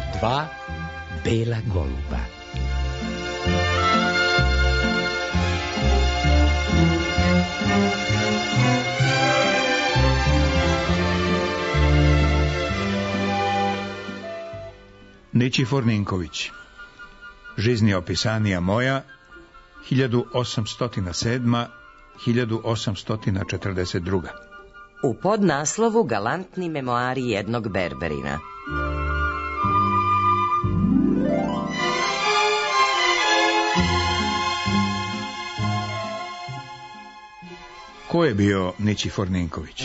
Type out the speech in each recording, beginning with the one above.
od dva bela goluba. Ničifor Ninković. Жизнь описанија моја 1807-1842. U podnaslovu galantni memoari jednog berberina. Ko je bio Ničifor Ninković?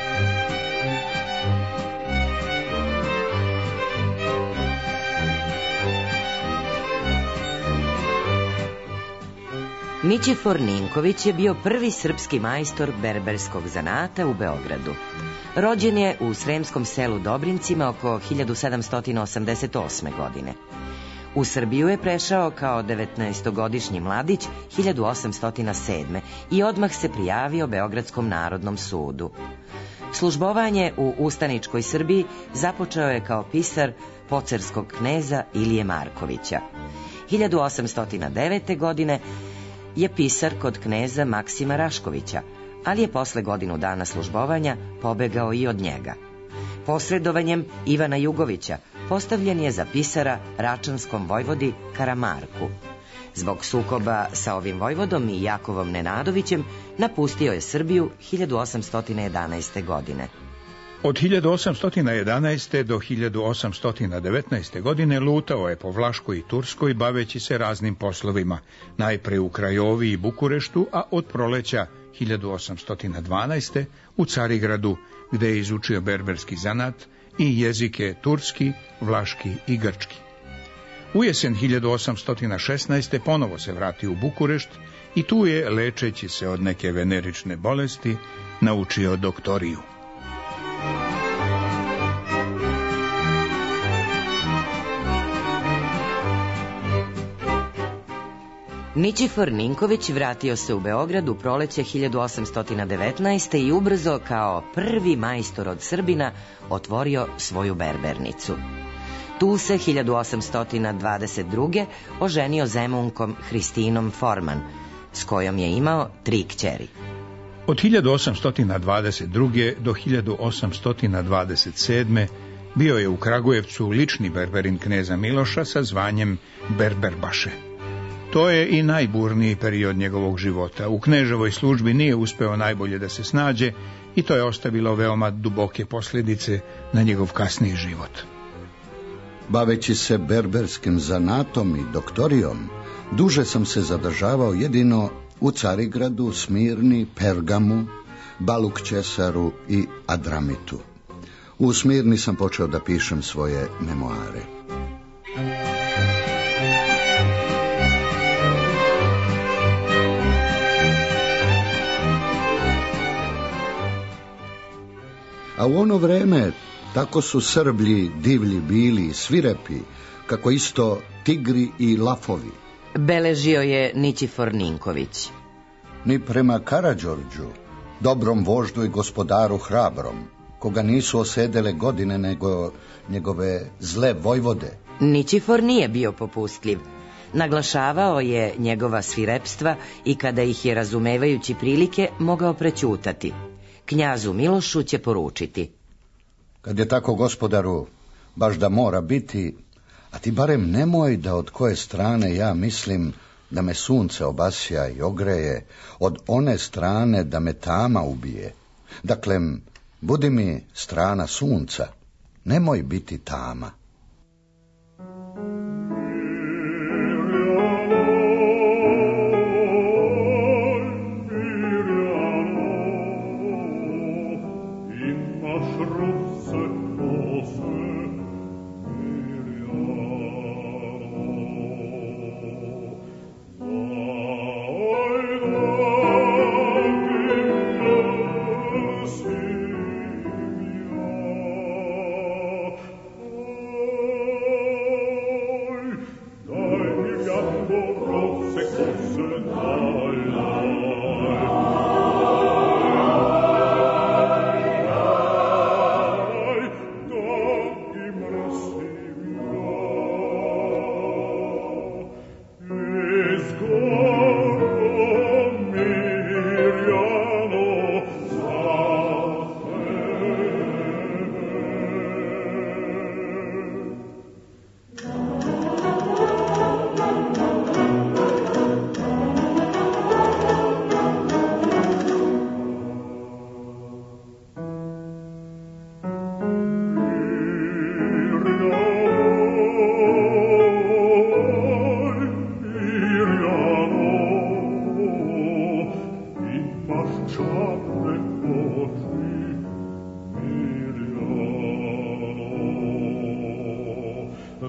Ničifor Ninković je bio prvi srpski majstor berberskog zanata u Beogradu. Rođen je u sremskom selu Dobrincima oko 1788. godine. U Srbiju je prešao kao 19-godišnji mladić 1807. i odmah se prijavio Beogradskom narodnom sudu. Službovanje u ustaničkoj Srbiji započeo je kao pisar pocerskog kneza Ilije Markovića. 1809. godine je pisar kod kneza Maksima Raškovića, ali je posle godinu dana službovanja pobegao i od njega. Posredovanjem Ivana Jugovića postavljen je za pisara račanskom vojvodi Karamarku. Zbog sukoba sa ovim vojvodom i Jakovom Nenadovićem napustio je Srbiju 1811. godine. Od 1811. do 1819. godine lutao je po Vlaškoj i Turskoj baveći se raznim poslovima, najpre u Krajovi i Bukureštu, a od proleća 1812. u Carigradu, gde je izučio berberski zanat i jezike turski, vlaški i grčki. U jesen 1816. ponovo se vratio u Bukurešt i tu je, lečeći se od neke venerične bolesti, naučio doktoriju. Ničifor Ninković vratio se u Beograd u proleće 1819. i ubrzo kao prvi majstor od Srbina otvorio svoju berbernicu. Tu se 1822. oženio Zemunkom Hristinom Forman, s kojom je imao 3 kćeri. Od 1822. do 1827. bio je u Kragujevcu lični berberin kneza Miloša sa zvanjem Berberbaše. To je i najburniji period njegovog života. U kneževoj službi nije uspeo najbolje da se snađe i to je ostavilo veoma duboke posljedice na njegov kasniji život. Baveći se berberskim zanatom i doktorijom, duže sam se zadržavao jedino u Carigradu, Smirni, Pergamu, Balukćesaru i Adramitu. U Smirni sam počeo da pišem svoje memoare. A u ono vreme tako su Srblji divlji bili i svirepi, kako isto tigri i lafovi. Beležio je Ničifor Ninković. Ni prema Karađorđu, dobrom voždu i gospodaru hrabrom, koga nisu osedele godine nego njegove zle vojvode. Ničifor nije bio popustljiv. Naglašavao je njegova svirepstva i kada ih je, razumevajući prilike, mogao prećutati. Knjazu Milošu će poručiti: kad je tako, gospodaru, baš da mora biti, a ti barem nemoj da od koje strane ja mislim da me sunce obasja i ogreje, od one strane da me tama ubije. Dakle, budi mi strana sunca, nemoj biti tama.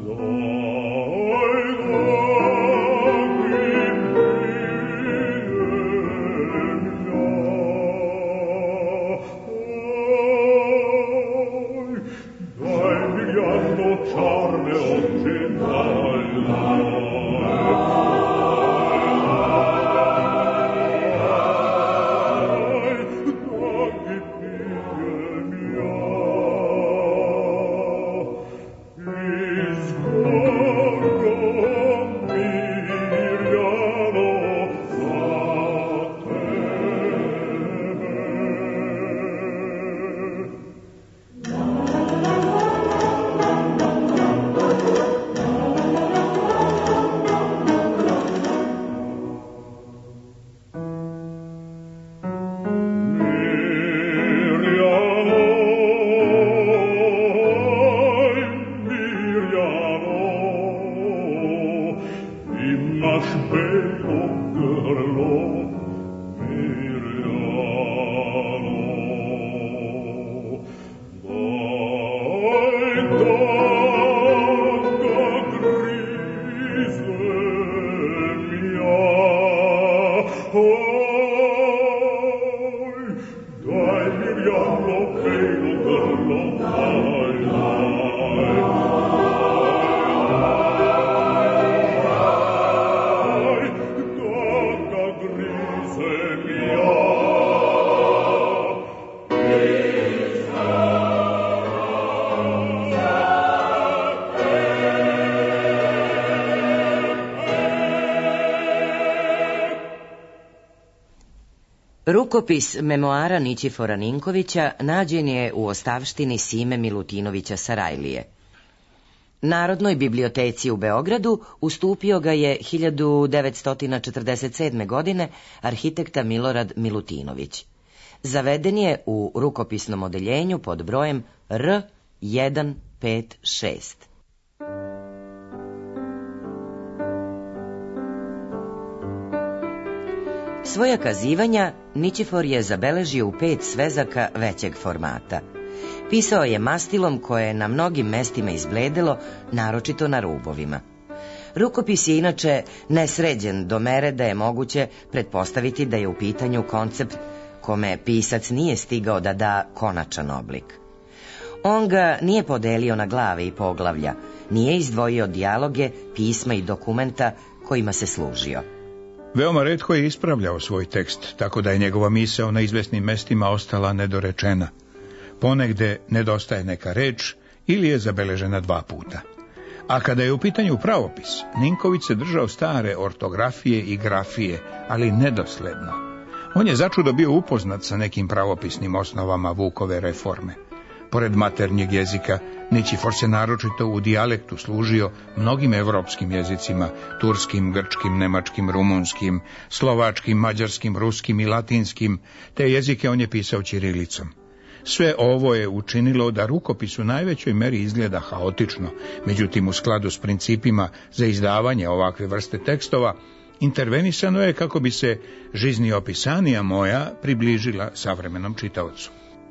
Rukopis memoara Nićifora Ninkovića nađen je u ostavštini Sime Milutinovića Sarajlije. Narodnoj biblioteci u Beogradu ustupio ga je 1947. godine arhitekta Milorad Milutinović. Zaveden je u rukopisnom odeljenju pod brojem R156. Svoja kazivanja Nićifor je zabeležio u 5 svezaka većeg formata. Pisao je mastilom koje je na mnogim mestima izbledelo, naročito na rubovima. Rukopis je inače nesređen do mere da je moguće pretpostaviti da je u pitanju koncept kome pisac nije stigao da da konačan oblik. On ga nije podelio na glave i poglavlja, nije izdvojio dijaloge, pisma i dokumenta kojima se služio. Veoma retko je ispravljao svoj tekst, tako da je njegova misao na izvesnim mestima ostala nedorečena. Ponegde nedostaje neka reč ili je zabeležena 2 puta. A kada je u pitanju pravopis, Ninković se držao stare ortografije i grafije, ali nedosledno. On je začudo bio upoznat sa nekim pravopisnim osnovama Vukove reforme. Pored maternjeg jezika, Nićifor se naročito u dijalektu služio mnogim evropskim jezicima, turskim, grčkim, nemačkim, rumunskim, slovačkim, mađarskim, ruskim i latinskim, te jezike on je pisao ćirilicom. Sve ovo je učinilo da rukopis u najvećoj meri izgleda haotično, međutim u skladu s principima za izdavanje ovakve vrste tekstova, intervenisano je kako bi se žizniopisanija moja približila savremenom čitaocu.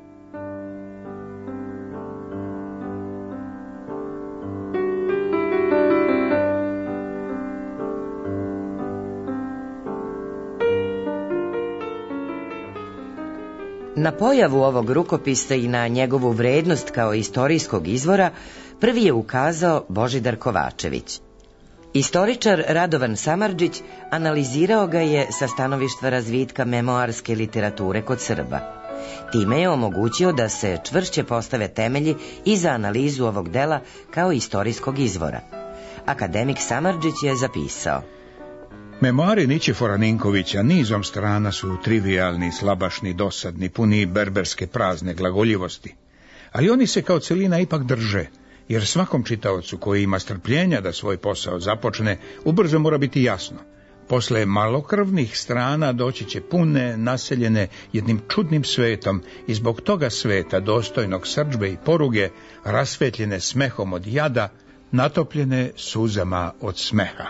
Na pojavu ovog rukopisa i na njegovu vrednost kao istorijskog izvora prvi je ukazao Božidar Kovačević. Istoričar Radovan Samardžić analizirao ga je sa stanovišta razvitka memoarske literature kod Srba. Time je omogućio da se čvršće postave temelji i za analizu ovog dela kao istorijskog izvora. Akademik Samardžić je zapisao: Memoari Nićifora Ninkovića nizom strana su trivijalni, slabašni, dosadni, puni berberske prazne glagoljivosti. Ali oni se kao celina ipak drže, jer svakom čitaocu koji ima strpljenja da svoj posao započne, ubrzo mora biti jasno. Posle malokrvnih strana doći će pune, naseljene jednim čudnim svetom i zbog toga sveta, dostojnog srdžbe i poruge, rasvetljene smehom od jada, natopljene suzama od smeha.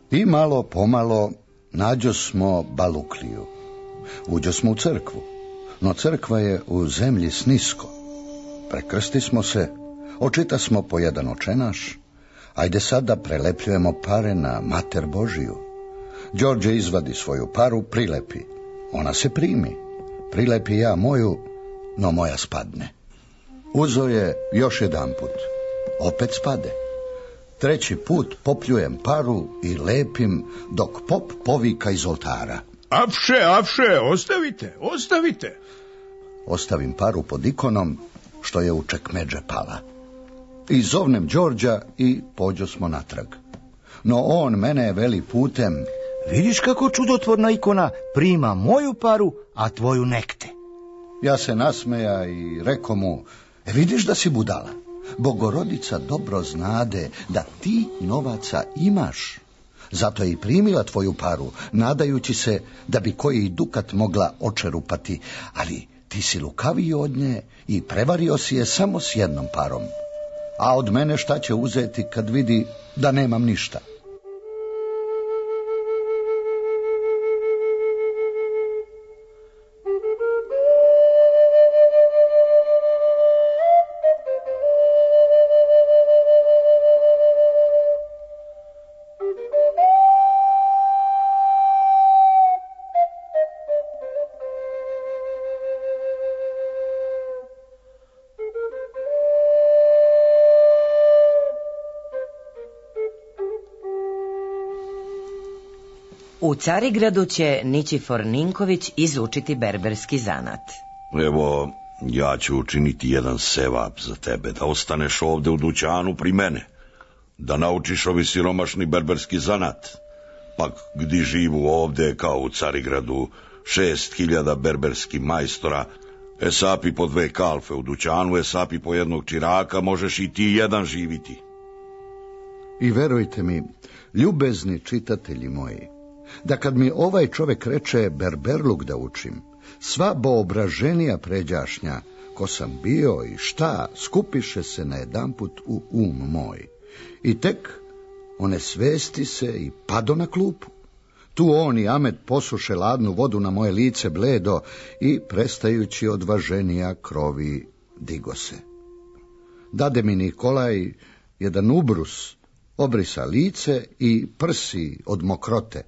I malo pomalo nađo smo Balukliju. Uđo smo u crkvu, no crkva je u zemlji snisko. Prekrsti smo se, očita smo po jedan očenaš, ajde sad da prelepljujemo pare na Mater Božiju. Đorđe izvadi svoju paru, prilepi. Ona se primi. Prilepi ja moju, no moja spadne. Uzo je još jedan put. Opet spade. Treći put popljujem paru i lepim dok pop povika iz oltara. Apše, ostavite. Ostavim paru pod ikonom, što je u čekmedže pala. I zovnem Đorđa i pođo smo natrag. No on mene veli putem: vidiš kako čudotvorna ikona prima moju paru, a tvoju nekte. Ja se nasmeja i reko mu: vidiš da si budala. Bogorodica dobro znade da ti novaca imaš. Zato je i primila tvoju paru, nadajući se da bi koji dukat mogla očerupati, ali ti si lukaviji od nje i prevario si je samo s jednom parom. A od mene šta će uzeti kad vidi da nemam ništa? U Carigradu će Nićifor Ninković izučiti berberski zanat. Evo, ja ću učiniti jedan sevap za tebe, da ostaneš ovde u dućanu pri mene, da naučiš ovi siromašni berberski zanat. Pak gdje živu ovde, kao u Carigradu, 6.000 berberskih majstora, esapi po 2 kalfe u dućanu, esapi po jednog čiraka, možeš i ti jedan živiti. I verujte mi, ljubezni čitatelji moji, da kad mi ovaj čovek reče berberluk da učim, sva boobraženija pređašnja, ko sam bio i šta, skupiše se na jedanput u moj. I tek one svesti se i pado na klupu. Tu on i Amet posuše ladnu vodu na moje lice bledo i prestajući odvaženija krovi digo se. Dade mi Nikolaj jedan ubrus, obrisa lice i prsi od mokrote.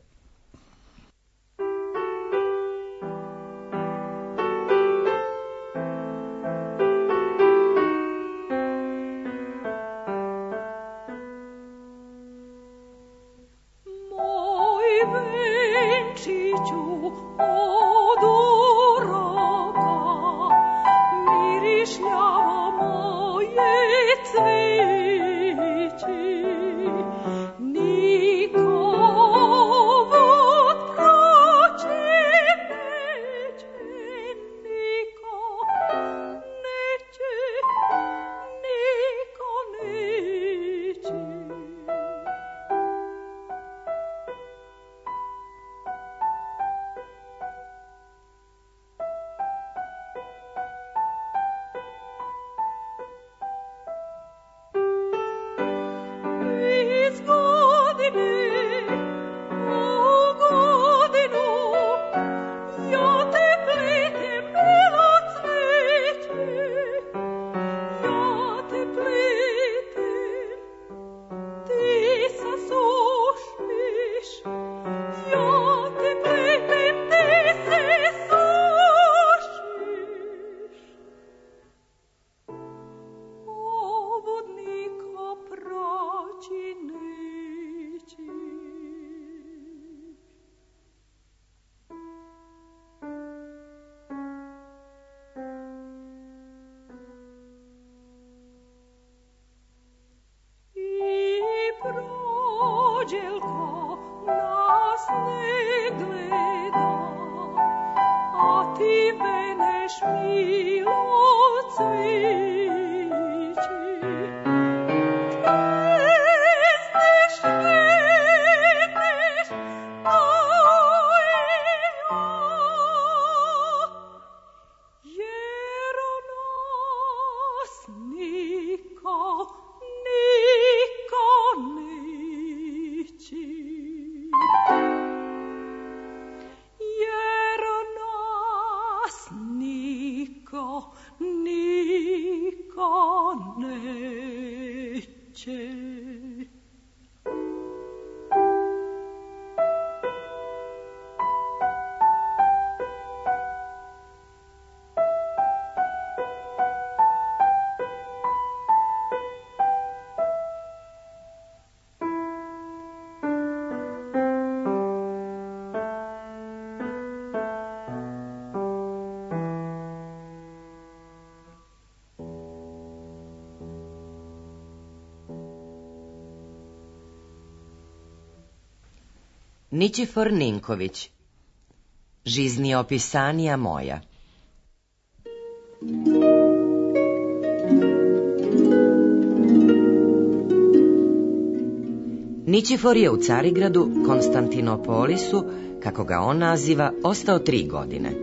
Ničifor Ninković. Žizni opisanija moja. Ničifor je u Carigradu, Konstantinopolisu, kako ga on naziva, ostao 3 godine.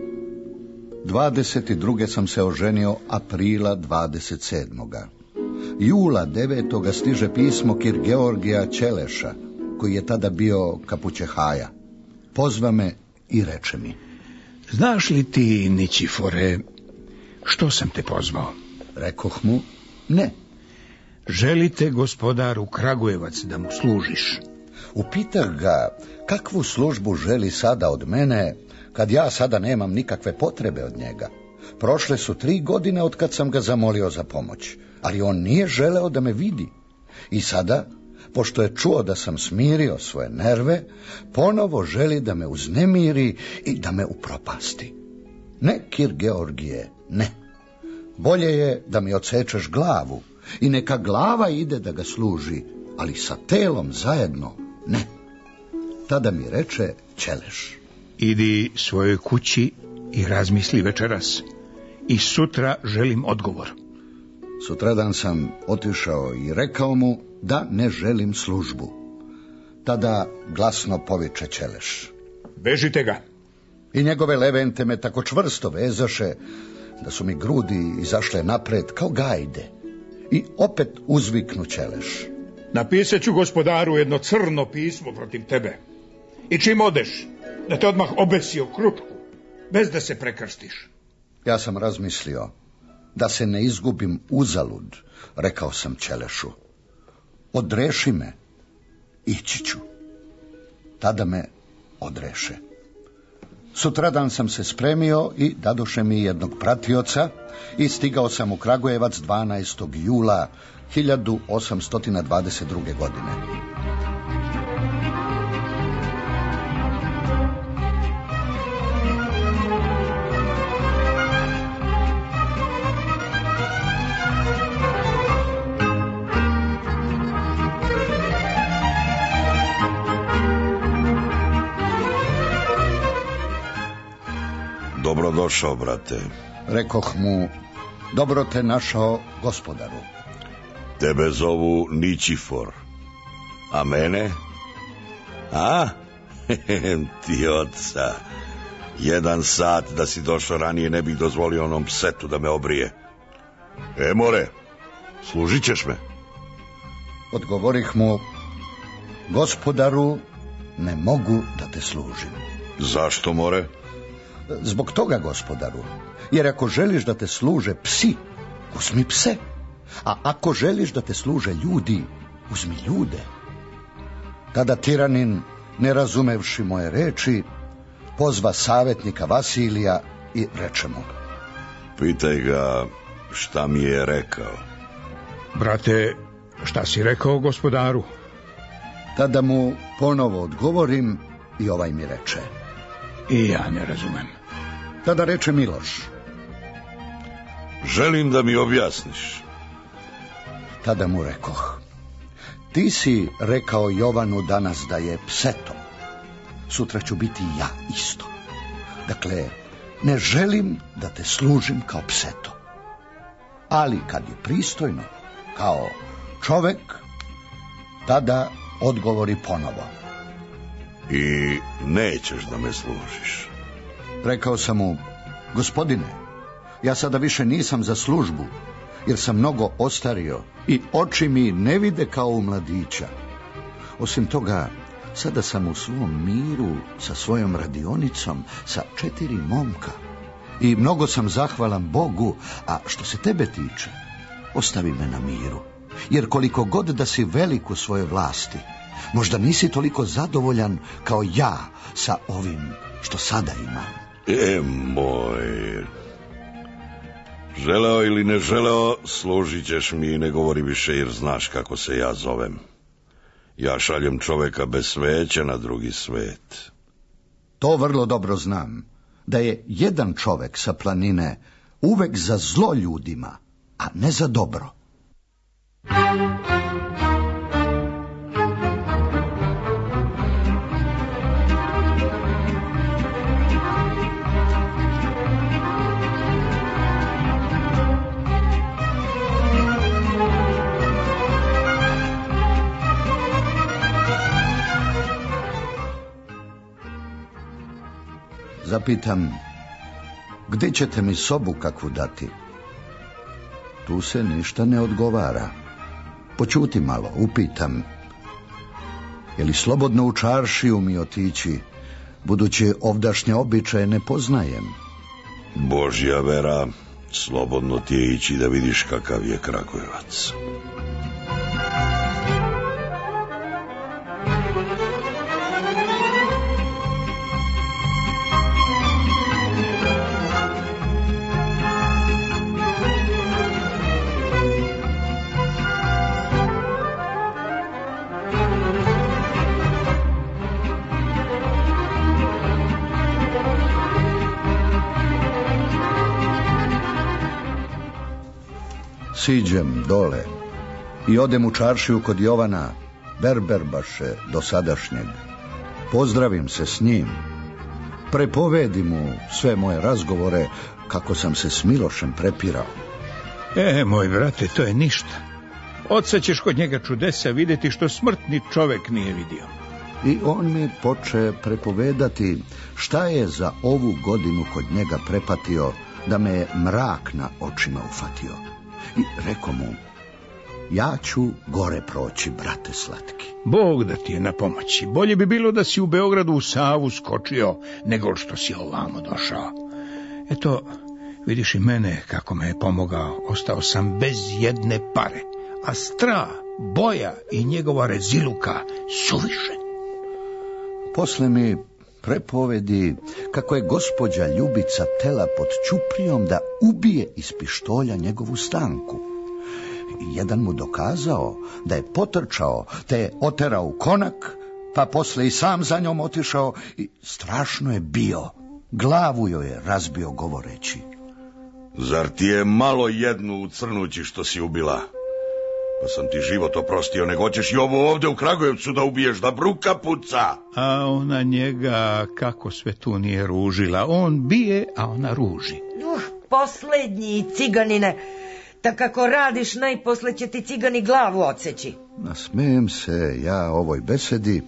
22. sam se oženio aprila 27. Jula 9. stiže pismo Kir Georgija Ćeleša, koji je tada bio kapućehaja. Pozva me i reče mi: Znaš li ti, Ničifore, što sam te pozvao? Rekoh mu: ne. Želite gospodar u Kragujevac da mu služiš? Upitah ga kakvu službu želi sada od mene, kad ja sada nemam nikakve potrebe od njega. Prošle su 3 godine od kad sam ga zamolio za pomoć, ali on nije želeo da me vidi. I sada, pošto je čuo da sam smirio svoje nerve, ponovo želi da me uznemiri i da me upropasti. Ne, Kir Georgije, ne. Bolje je da mi odsečeš glavu i neka glava ide da ga služi, ali sa telom zajedno ne. Tada mi reče Ćeleš: Idi svojoj kući i razmisli večeras. I sutra želim odgovor. Sutradan sam otišao i rekao mu da ne želim službu. Tada glasno poviče Ćeleš: Bežite ga! I njegove levente me tako čvrsto vezaše da su mi grudi izašle napred kao gajde. I opet uzviknu Ćeleš: Napisat ću gospodaru jedno crno pismo protiv tebe. I čim odeš, da te odmah obesi o krupku, bez da se prekrstiš. Ja sam razmislio: da se ne izgubim uzalud, rekao sam Ćelešu: odreši me, ići ću. Tada me odreše. Sutradan sam se spremio i dadoše mi jednog pratioca i stigao sam u Kragujevac 12. jula 1822. godine. Dobrodošao, brate. Rekoh mu: dobro te našao, gospodaru. Tebe zovu Ničifor. A mene? A? Ti oca. 1 sat da si došao ranije ne bih dozvolio onom psetu da me obrije. More, služit ćeš me? Odgovorih mu: gospodaru, ne mogu da te služim. Zašto, more? Zbog toga, gospodaru, jer ako želiš da te služe psi, uzmi pse, a ako želiš da te služe ljudi, uzmi ljude. Tada tiranin, ne razumevši moje reči, pozva savjetnika Vasilija i reče mu: Pitaj ga šta mi je rekao. Brate, šta si rekao gospodaru? Tada mu ponovo odgovorim i ovaj mi reče: I ja ne razumem. Tada reče Miloš: želim da mi objasniš. Tada mu rekoh: ti si rekao Jovanu danas da je pseto. Sutra ću biti ja isto. Dakle, ne želim da te služim kao pseto. Ali kad je pristojno, kao čovek, tada odgovori ponovo: i nećeš da me služiš. Rekao sam mu: gospodine, ja sada više nisam za službu, jer sam mnogo ostario i oči mi ne vide kao u mladića. Osim toga, sada sam u svom miru sa svojom radionicom, sa 4 momka. I mnogo sam zahvalan Bogu, a što se tebe tiče, ostavi me na miru. Jer koliko god da si velik u svojoj vlasti, možda nisi toliko zadovoljan kao ja sa ovim što sada imam. Moj, želeo ili ne želeo, služit ćeš mi i ne govori više, jer znaš kako se ja zovem. Ja šaljem čoveka bez sveća na drugi svet. To vrlo dobro znam, da je jedan čovek sa planine uvek za zlo ljudima, a ne za dobro. zapitam, gdje ćete mi sobu kakvu dati? Tu se ništa ne odgovara. Počuti malo, upitam, je li slobodno u čaršiju mi otići, budući ovdašnje običaje ne poznajem? Božja vera, slobodno ti je ići da vidiš kakav je Kragujevac. Siđem dole i odem u čaršiju kod Jovana, berberbaše dosadašnjeg. Pozdravim se s njim. Prepovedim mu sve moje razgovore kako sam se s Milošem prepirao. Moj brate, to je ništa. Odsad ćeš kod njega čudesa vidjeti što smrtni čovek nije vidio. I on mi poče prepovedati šta je za ovu godinu kod njega prepatio da me je mrak na očima ufatio. I reko mu, ja ću gore proći, brate slatki. Bog da ti je na pomoći. Bolje bi bilo da si u Beogradu u Savu skočio, nego što si ovamo došao. Eto, vidiš i mene kako me je pomogao. Ostao sam bez jedne pare, a strah, boja i njegova reziluka suviše. Posle mi prepovedi kako je gospođa Ljubica tela pod ćuprijom da ubije iz pištolja njegovu Stanku. Jedan mu dokazao da je potrčao, te je oterao u konak, pa posle i sam za njom otišao i strašno je bio. Glavu joj je razbio govoreći. Zar ti je malo jednu u Crnući što si ubila? Pa sam ti život oprostio, nego hoćeš i ovo ovde u Kragujevcu da ubiješ, da bruka puca. A ona njega kako sve tu nije ružila. On bije, a ona ruži. Poslednji ciganine. Tak kako radiš, najposle će ti cigani glavu odseći. Nasmejem se ja ovoj besedi,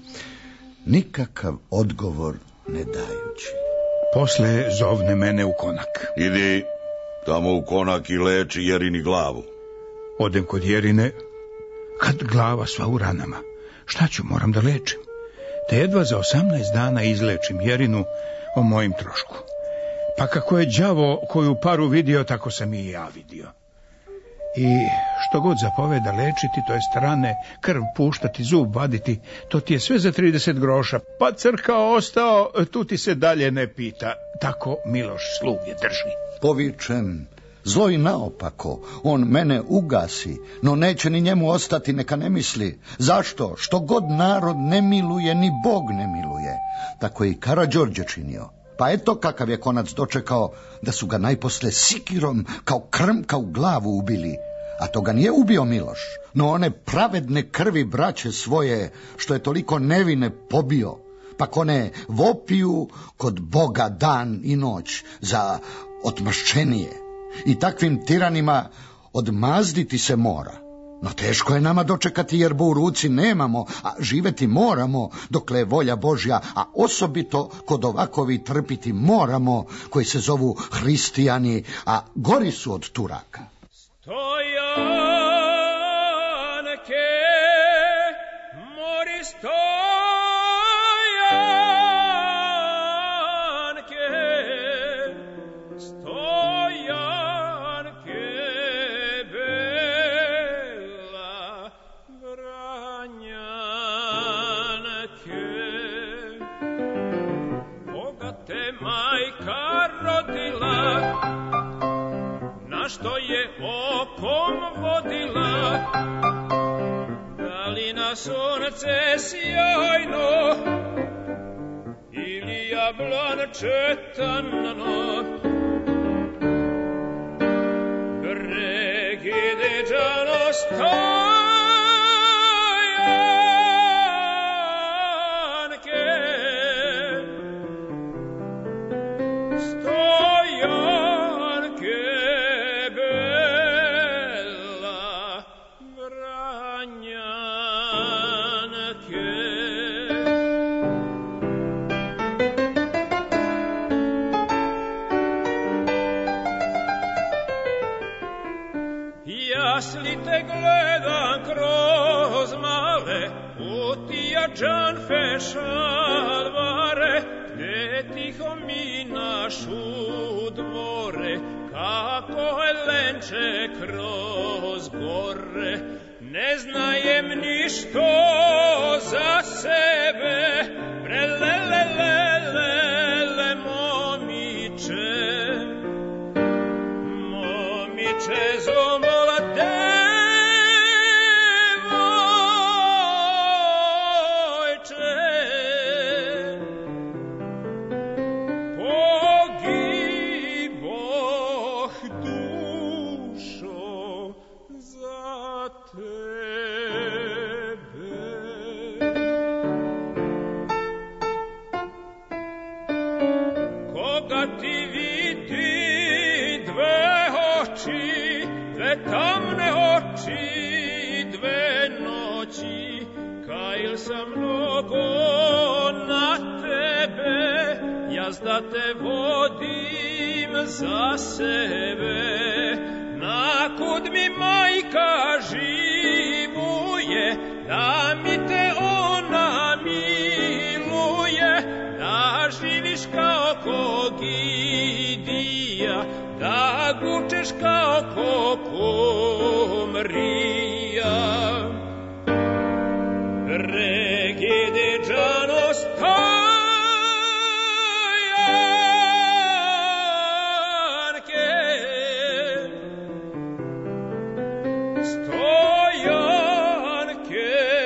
nikakav odgovor ne dajući. Posle zovne mene u konak. Idi tamo u konak i leči Jerini glavu. Odem kod Jerine, kad glava sva u ranama. Šta ću, moram da lečim. Te jedva za 18 dana izlečim Jerinu o mojim trošku. Pa kako je đavo koju paru vidio, tako sam i ja vidio. I što god zapoveda lečiti, to jest rane, krv puštati, zub vaditi, to ti je sve za 30 groša. Pa crkao ostao, tu ti se dalje ne pita. Tako Miloš sluge drži. Povičem, zlo i naopako, on mene ugasi, no neće ni njemu ostati, neka ne misli. Zašto? Što god narod ne miluje, ni Bog ne miluje. Tako je i Karađorđe činio. Pa eto kakav je konac dočekao, da su ga najposle sikirom kao krmka u glavu ubili. A to ga nije ubio Miloš, no one pravedne krvi braće svoje, što je toliko nevine pobio. Pa kone vopiju kod Boga dan i noć za otmašćenije. I takvim tiranima odmazditi se mora. No teško je nama dočekati, jer u ruci nemamo, a živeti moramo dokle je volja Božja, a osobito kod ovakovi trpiti moramo, koji se zovu hристияни, a gori su od Turaka. Stojanke, mori stojanke, stojanke, bela vranjanke, Boga te majka rodila, na što je okom vodila, da li na sunce sjajno ili jablanče tanano, pregide džano stojanke, te gledam kroz male utijačan fešadvare, gde tiho minaš u dvore, kako je lenče kroz gore. Ne znajem ništo za sebe, prelelelelele momiče, momiče zomola devojče. Pogiboh dušo za tebe. Koga ti vidi dve oči, dve tamne oči, dve noći, kajil sam mnogo na tebe, jazda te vodim za sebe. Nakud mi majka živuje, da mi te ona miluje, da živiš kao kogidija, da gučeš kao kokomrija. Regide džano stojanke, stojanke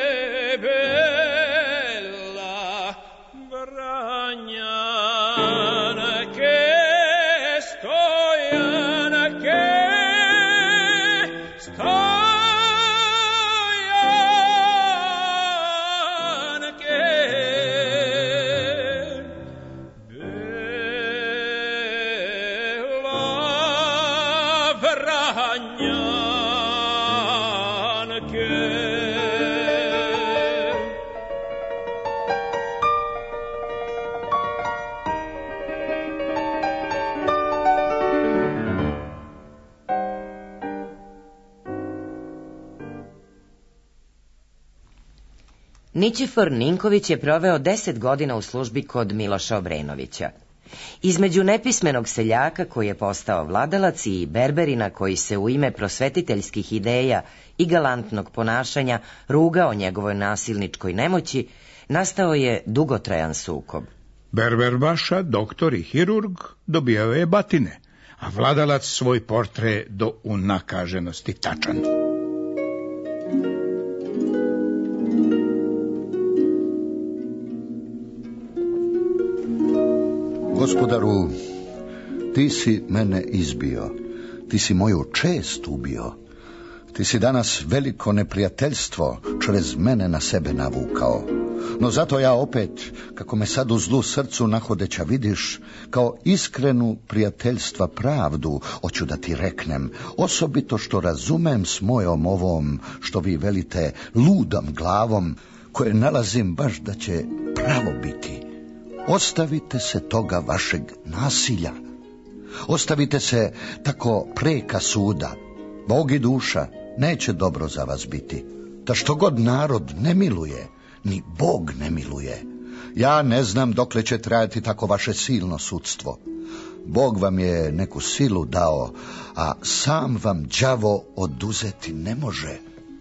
bela vranjanke, stojanke, stojanke bela vranjanke. Nićifor Ninković je proveo 10 godina u službi kod Miloša Obrenovića. Između nepismenog seljaka koji je postao vladalac i berberina koji se u ime prosvetiteljskih ideja i galantnog ponašanja rugao njegovoj nasilničkoj nemoći, nastao je dugotrajan sukob. Berberbaša, doktor i hirurg, dobijao je batine, a vladalac svoj portre do unakaženosti tačan. Gospodaru, ti si mene izbio, ti si moju čest ubio, ti si danas veliko neprijateljstvo črez mene na sebe navukao. No zato ja opet, kako me sad u zlu srcu nahodeća vidiš, kao iskrenu prijateljstva pravdu, hoću da ti reknem, osobito što razumem s mojom ovom, što vi velite, ludom glavom, koje nalazim baš da će pravo biti. Ostavite se toga vašeg nasilja. Ostavite se tako preka suda. Bog i duša neće dobro za vas biti. Da što god narod ne miluje, ni Bog ne miluje. Ja ne znam dokle će trajati tako vaše silno sudstvo. Bog vam je neku silu dao, a sam vam đavo oduzeti ne može.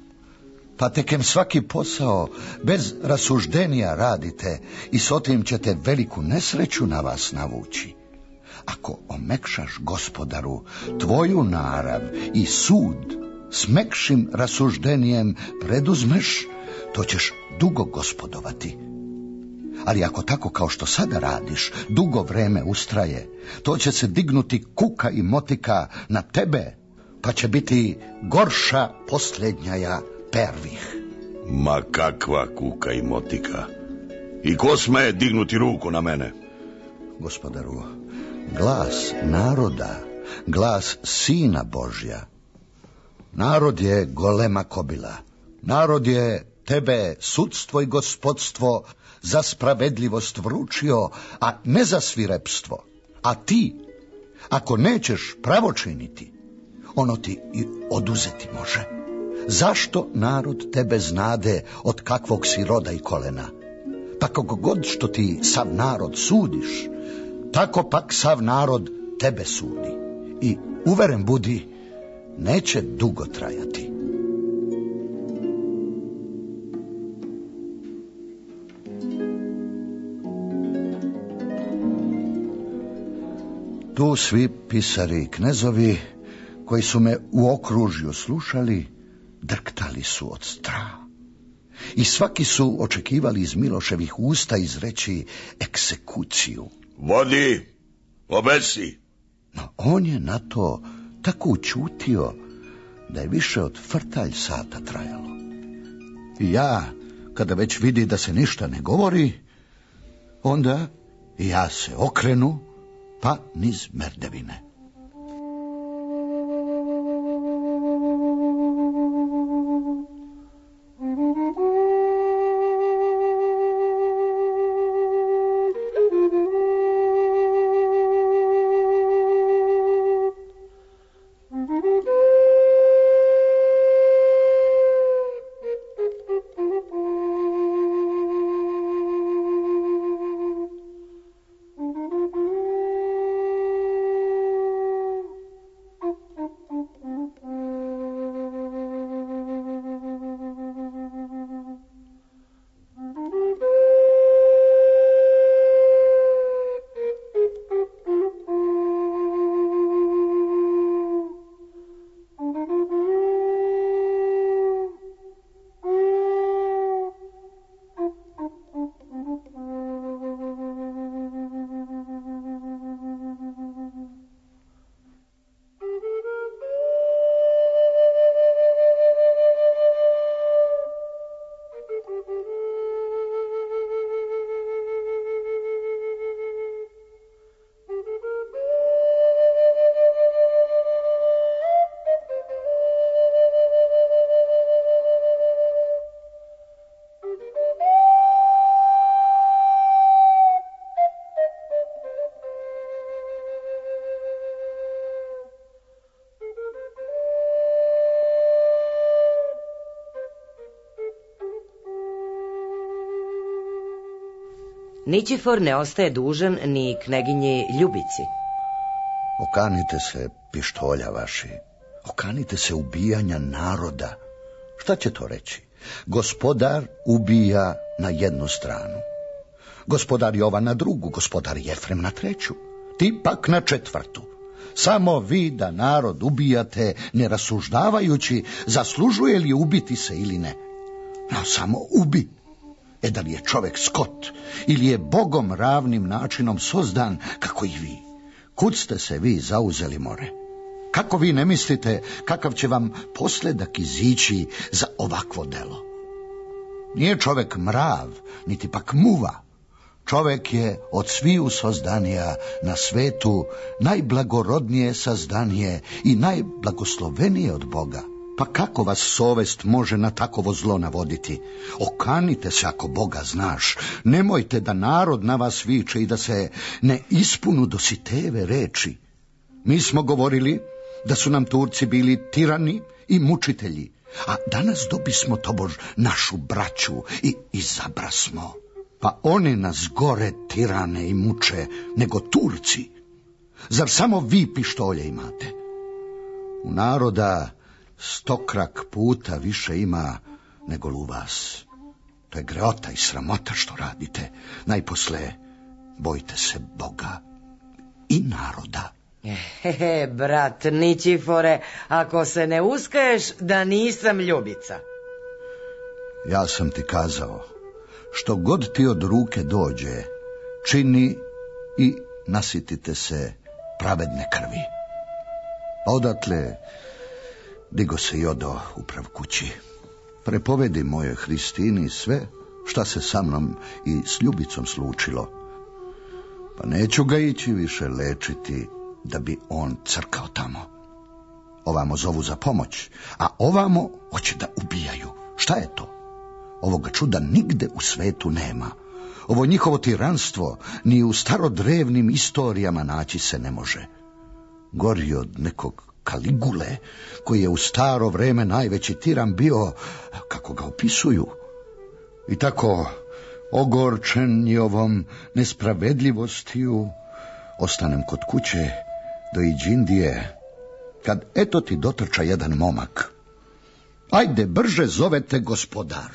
Pa tekem svaki posao bez rasuždenja radite i s otim ćete veliku nesreću na vas navući. Ako omekšaš, gospodaru, tvoju narav i sud s mekšim rasuždenjem preduzmeš, to ćeš dugo gospodovati. Ali ako tako kao što sada radiš, dugo vreme ustraje, to će se dignuti kuka i motika na tebe, pa će biti gorša posljednjaja prvih. Ma kakva kuka i motika? I ko sme dignuti ruku na mene? Gospodaru, glas naroda, glas Sina Božja. Narod je golema kobila. Narod je tebe sudstvo i gospodstvo za spravedljivost vručio, a ne za svirepstvo. A ti, ako nećeš pravo činiti, ono ti i oduzeti može. Zašto narod tebe znade od kakvog si roda i kolena? Pa kako god što ti sav narod sudiš, tako pak sav narod tebe sudi. I uveren budi, neće dugo trajati. Tu svi pisari i knezovi koji su me u okružju slušali, drktali su od straha. I svaki su očekivali iz Miloševih usta izreći egzekuciju. Vodi, obesi. No on je na to tako učutio da je više od frtalj sata trajalo. I ja, kada već vidi da se ništa ne govori, onda ja se okrenu pa niz merdevine. Nićifor ne ostaje dužan ni kneginji Ljubici. Okanite se pištolja vaši, okanite se ubijanja naroda. Šta će to reći? Gospodar ubija na jednu stranu, gospodar Jovan na drugu, gospodar Jefrem na treću, ti pak na četvrtu. Samo vi da narod ubijate, ne rasuždavajući zaslužuje li ubiti se ili ne. No, samo ubi. Da li je čovjek skot ili je Bogom ravnim načinom sozdan kako i vi? Kud ste se vi zauzeli, more? Kako vi ne mislite kakav će vam posledak izići za ovakvo delo? Nije čovjek mrav, niti pak muva. Čovjek je od sviju sozdanija na svetu najblagorodnije sazdanije i najblagoslovenije od Boga. Pa kako vas sovest može na takovo zlo navoditi? Okanite se ako Boga znaš. Nemojte da narod na vas viče i da se ne ispunu dositeve reči. Mi smo govorili da su nam Turci bili tirani i mučitelji, a danas dobismo tobož našu braću i izabrasmo. Pa oni nas gore tirane i muče nego Turci. Zar samo vi pištolje imate? U naroda 100 puta više ima nego u vas. To je greota i sramota što radite. Najposle, bojte se Boga i naroda. Brat Nićifore, ako se ne uskaješ da nisam Ljubica. Ja sam ti kazao, što god ti od ruke dođe, čini i nasitite se pravedne krvi. Pa odatle digo se i odo uprav kući. Prepovedi moje Hristini sve šta se sa mnom i s Ljubicom slučilo. Pa neću ga ići više lečiti da bi on crkao tamo. Ovamo zovu za pomoć, a ovamo hoće da ubijaju. Šta je to? Ovoga čuda nigde u svetu nema. Ovo njihovo tiranstvo ni u starodrevnim istorijama naći se ne može. Gori od nekog Kaligule, koji je u staro vreme najveći tiran bio, kako ga opisuju. I tako, ogorčen i ovom nespravedljivostiju, ostanem kod kuće do Iđindije, kad eto ti dotrča jedan momak. Ajde, brže, zovete gospodar.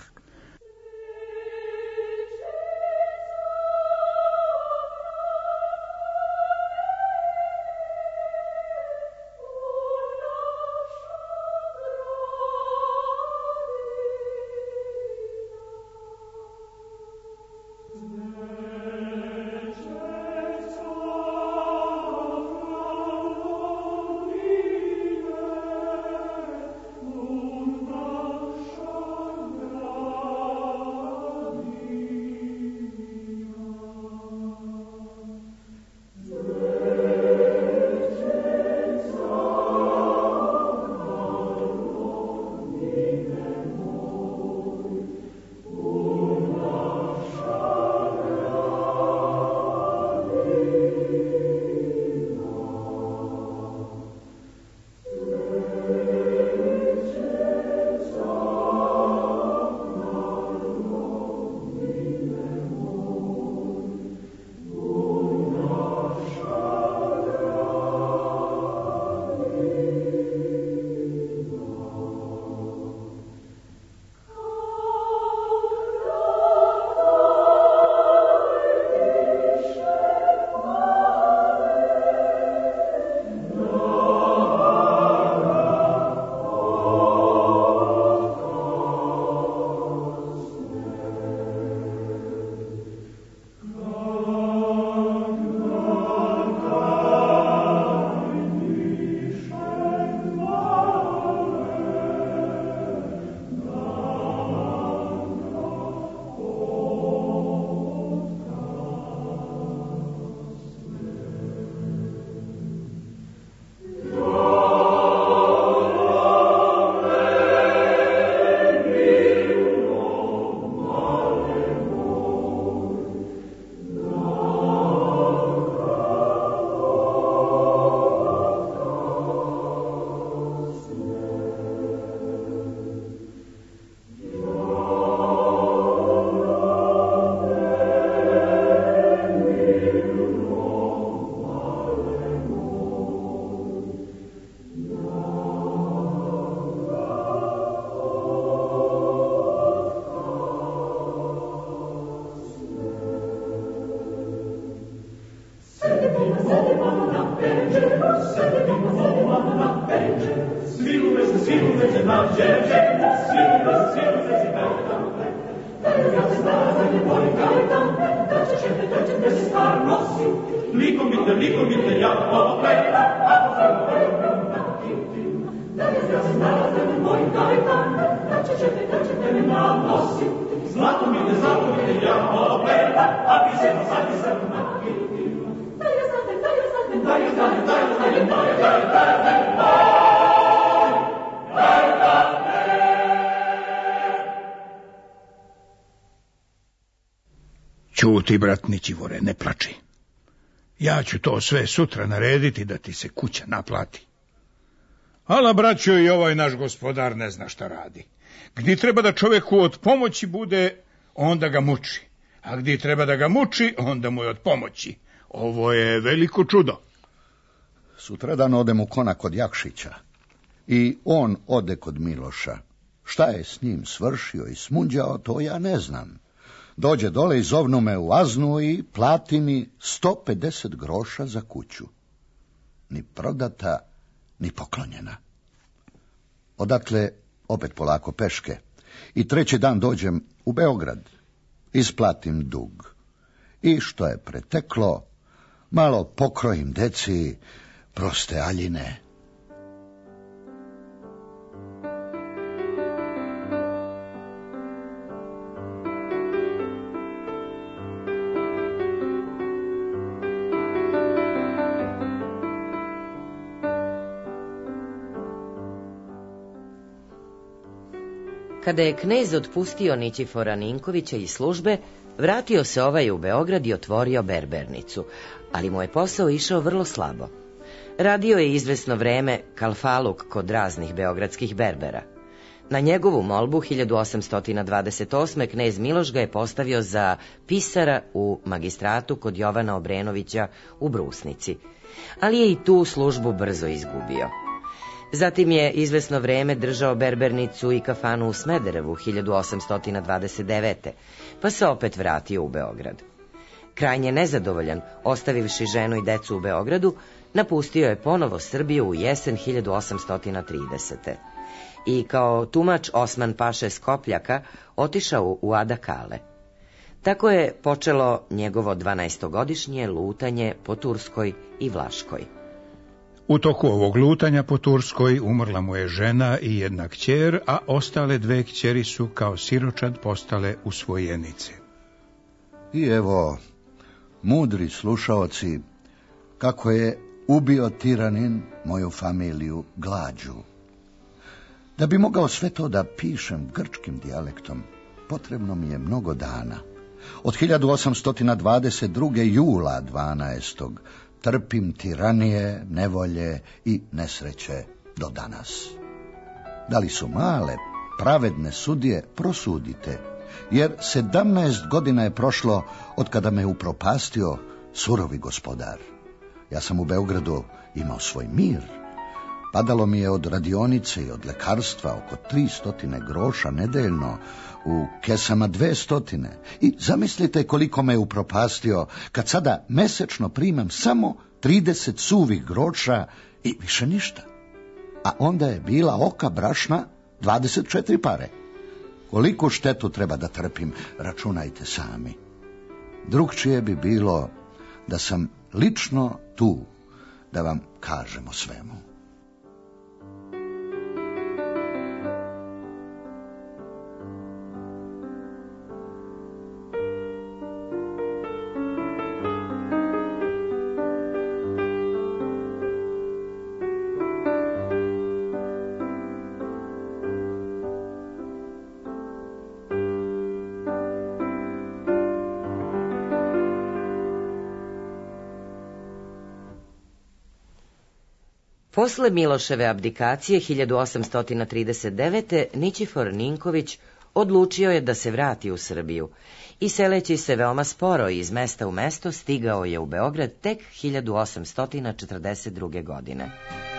Ćuti, brat Nićivore, ne plači. Ja ću to sve sutra narediti da ti se kuća naplati. Ala, braćo, i ovaj naš gospodar ne zna šta radi. Gdje treba da čovjeku od pomoći bude, onda ga muči. A gdje treba da ga muči, onda mu je od pomoći. Ovo je veliko čudo. Sutradan odem u Kona kod Jakšića. I on ode kod Miloša. Šta je s njim svršio i smunđao, to ja ne znam. Dođe dole i zovnu me u Aznu i plati mi 150 groša za kuću. Ni prodata, ni poklonjena. Odatle opet polako peške. I treći dan dođem u Beograd. Isplatim dug. I što je preteklo, malo pokrojim deci proste aljine. Kada je knez otpustio Nićifora Ninkovića iz službe, vratio se ovaj u Beograd i otvorio berbernicu, ali mu je posao išao vrlo slabo. Radio je izvesno vreme kalfaluk kod raznih beogradskih berbera. Na njegovu molbu 1828. knez Miloš ga je postavio za pisara u magistratu kod Jovana Obrenovića u Brusnici, ali je i tu službu brzo izgubio. Zatim je izvesno vreme držao berbernicu i kafanu u Smederevu 1829. pa se opet vratio u Beograd. Krajnje nezadovoljan, ostavivši ženu i decu u Beogradu, napustio je ponovo Srbiju u jesen 1830. I kao tumač Osman Paše Skopljaka otišao u Adakale. Tako je počelo njegovo 12-godišnje lutanje po Turskoj i Vlaškoj. U toku ovog lutanja po Turskoj umrla mu je žena i jedna kćer, a ostale dve kćeri su kao siročad postale usvojenice. I evo, mudri slušaoci, kako je ubio tiranin moju familiju glađu. Da bi mogao sve to da pišem grčkim dijalektom, potrebno mi je mnogo dana. Od 1822. jula 12. trpim tiranije, nevolje i nesreće do danas. Da li su male, pravedne sudije, prosudite, jer 17 godina je prošlo od kada me upropastio surovi gospodar. Ja sam u Beogradu imao svoj mir. Padalo mi je od radionice i od lekarstva oko 300 groša nedeljno, u kesama 200. I zamislite koliko me je upropastio kad sada mesečno primam samo 30 suvih groša i više ništa. A onda je bila oka brašna 24 pare. Koliku štetu treba da trpim, računajte sami. Drugčije bi bilo da sam lično tu da vam kažem o svemu. Posle Miloševe abdikacije 1839. Nićifor Ninković odlučio je da se vrati u Srbiju i seleći se veoma sporo iz mesta u mesto stigao je u Beograd tek 1842. godine.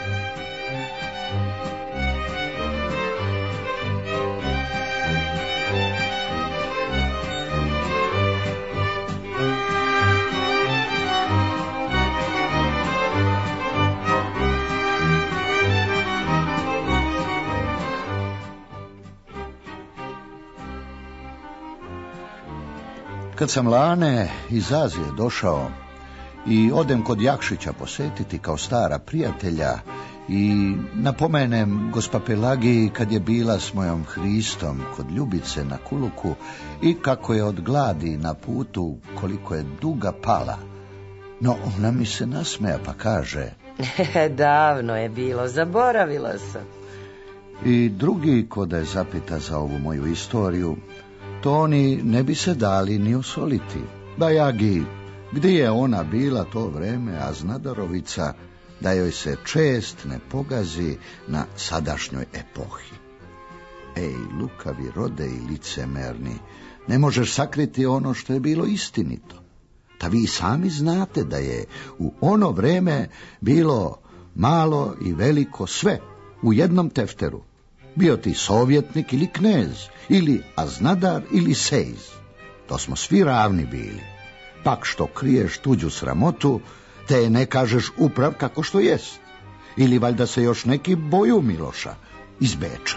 Kad sam Lane iz Azije došao i odem kod Jakšića posetiti kao stara prijatelja i napomenem gospa Pelagiji kad je bila s mojom Hristom kod Ljubice na Kuluku i kako je od gladi na putu koliko je duga pala. No ona mi se nasmeja pa kaže: Davno je bilo, zaboravila sam. I drugi ko da je zapita za ovu moju istoriju, to oni ne bi se dali ni osoliti. Bajagi, gdje je ona bila to vreme, a Znadarovica, da joj se čest ne pogazi na sadašnjoj epohi. Ej, lukavi rode i licemerni, ne možeš sakriti ono što je bilo istinito. Ta vi sami znate da je u ono vreme bilo malo i veliko sve u jednom tefteru. Bio ti sovjetnik ili knez, ili aznadar ili sejz. To smo svi ravni bili. Pak što kriješ tuđu sramotu, te je ne kažeš uprav kako što jest. Ili valjda se još neki boju Miloša iz Beča.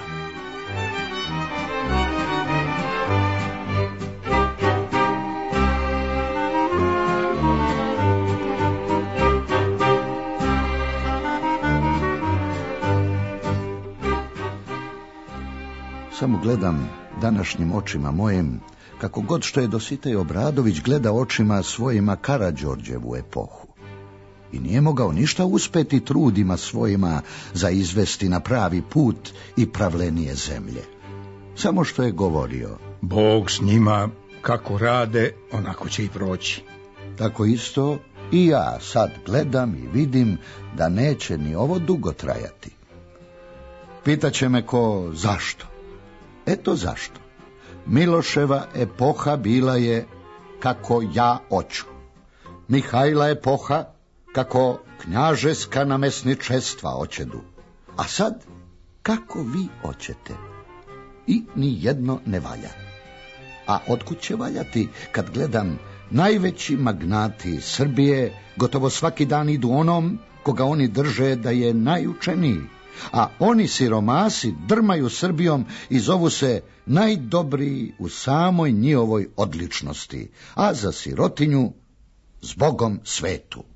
Samo gledam današnjim očima mojim, kako god što je Dositej Obradović gleda očima svojima Karađorđevu epohu. I nije mogao ništa uspeti trudima svojima za izvesti na pravi put i pravlenije zemlje. Samo što je govorio: Bog s njima, kako rade, onako će i proći. Tako isto I ja sad gledam i vidim da neće ni ovo dugo trajati. Pitaće me ko zašto? Eto zašto. Miloševa epoha bila je kako ja hoću. Mihajla epoha kako knjažeska namesničestva hoćedu. A sad kako vi hoćete. I ni jedno ne valja. A otkud će valjati kad gledam najveći magnati Srbije gotovo svaki dan idu onom koga oni drže da je najučeniji, a oni siromasi drmaju Srbijom i zovu se najdobriji u samoj njihovoj odličnosti, a za sirotinju zbogom svetu.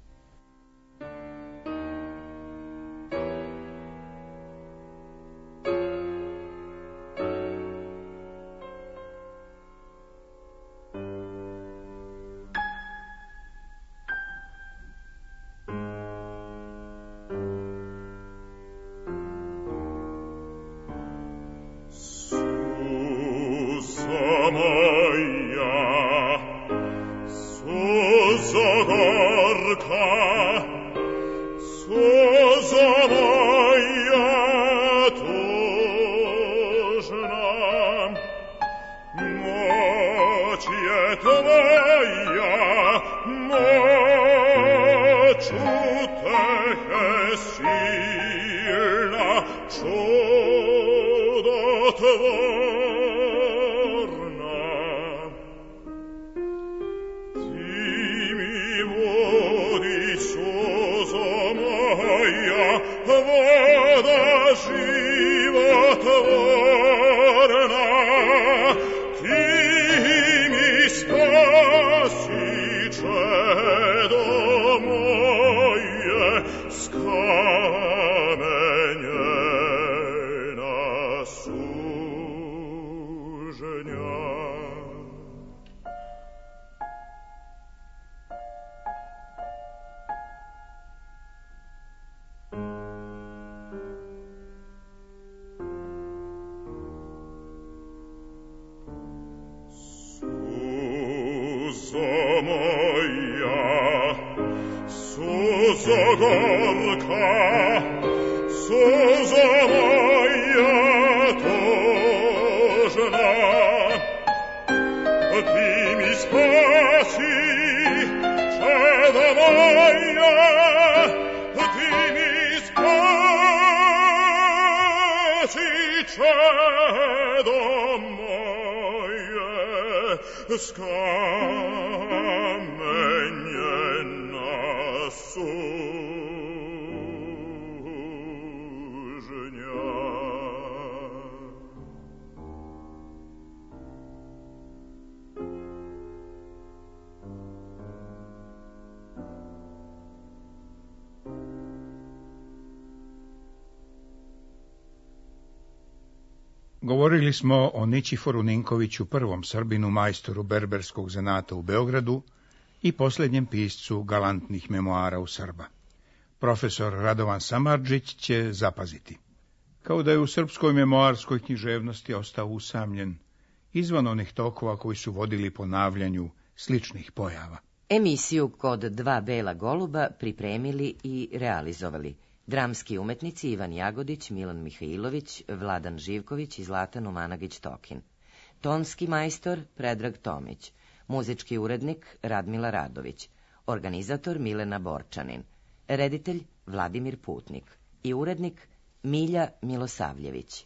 Govorili smo o Ničiforu Ninkoviću, prvom Srbinu, majstoru berberskog zanata u Beogradu i posljednjem piscu galantnih memoara u Srba. Profesor Radovan Samardžić će zapaziti. Kao da je u srpskoj memoarskoj književnosti ostao usamljen, izvan onih tokova koji su vodili ponavljanju sličnih pojava. Emisiju Kod dva bela goluba pripremili i realizovali dramski umetnici Ivan Jagodić, Milan Mihajlović, Vladan Živković i Zlatan Umanagić-Tokin. Tonski majstor Predrag Tomić. Muzički urednik Radmila Radović. Organizator Milena Borčanin. Reditelj Vladimir Putnik. I urednik Milja Milosavljević.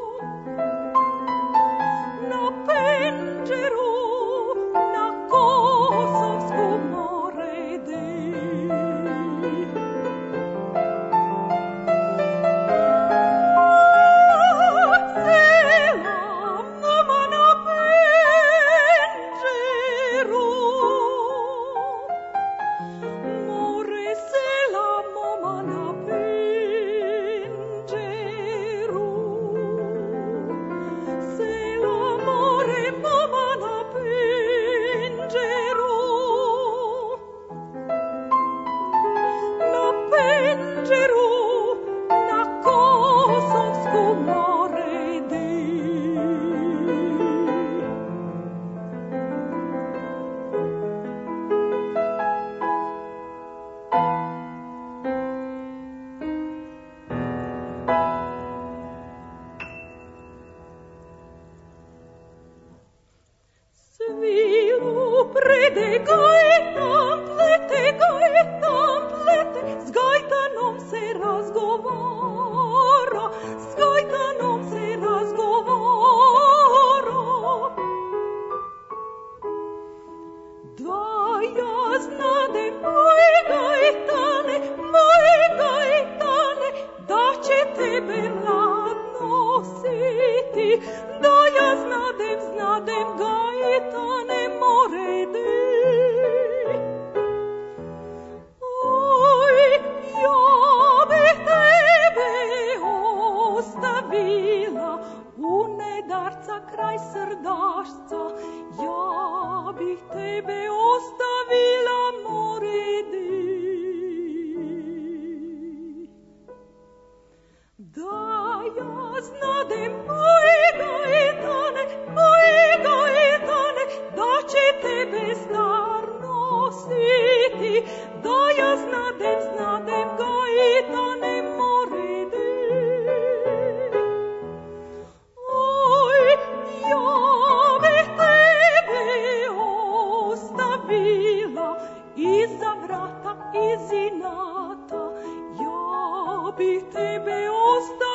Oh iza vrata iz inata, ja bi tebe ostavila